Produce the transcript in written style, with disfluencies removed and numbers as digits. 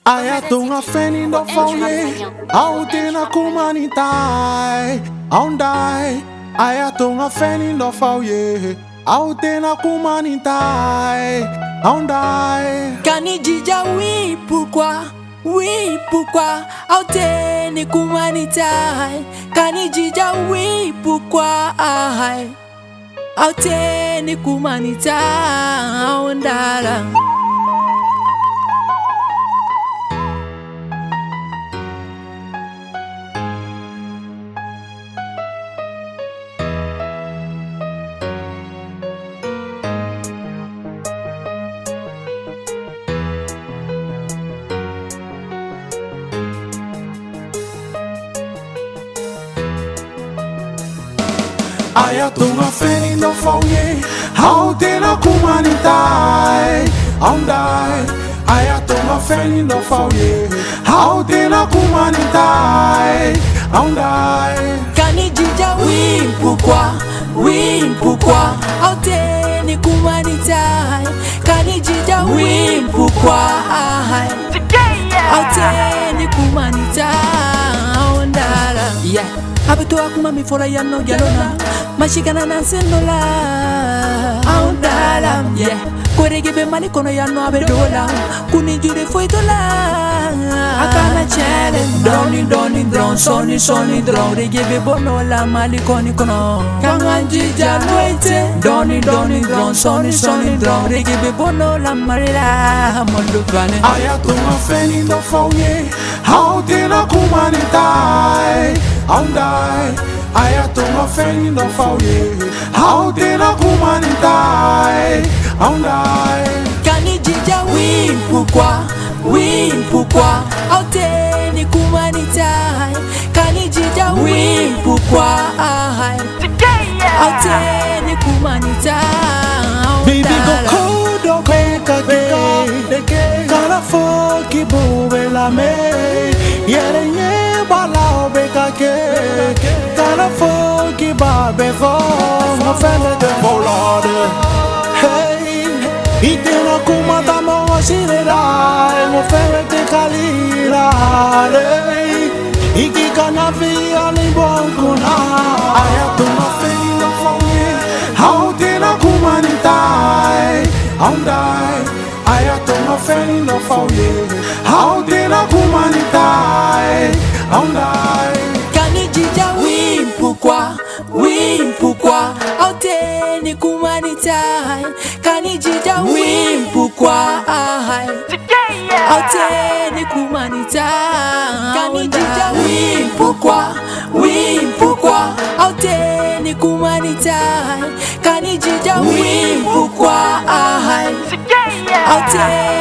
Aya tunga feni ndo fauye Aute na kumanitai Aundai Aya tunga feni ndo fauye Aute na kumanitai Aundai Kani jija oui pourquoi Aute ni kumanitai Kani jija oui pourquoi Aute ni kumanitai Aundala Aya tunga feni ndo fauye Aute na kumanitai Aundai Aya tunga feni ndo fauye Aute na kumanitai Aundai Kani jija oui pourquoi Aute ni kumanitai Kani jija oui pourquoi Aute ni kumanitai Aundala yeah Abeto akuma mi fora yano yalona Mashikana na sendola Aundala yeah Korege be mali kono yano abedola Kuni jure foitola Akana chele Doni dron Soni dron Rege be bono la mali koni kono Kanganji janoite Doni dron Soni dron Rege be bono la marila Mondo vane Aya tunga feni ndo fauye Aute na kumanitai Aundai Aya tunga feni ndo fauye Aute na kumanitai Aundai Kani jija oui pourquoi Aute ni kumanitai Kani jija oui pourquoi Aute ni kumanitai Baby go kodo beka ge Kala foki bube la me Yere nye bala beka ge Kala foki babe fo Mofele de volade Hey Itena kumata mo washirera Mofele de kalira Iki kana via libonkuna Aya tuma fei no fauye Aute na kumanitai Aundai Aya tuma fei no fauye Aute na kumanitai Aundai Kani jija oui pourquoi Aute ni kumanitai Kani jija oui pourquoi Aute ni kumanitai Kani jija oui pourquoi Aute ni kumanitai Kani jija oui pourquoi Aute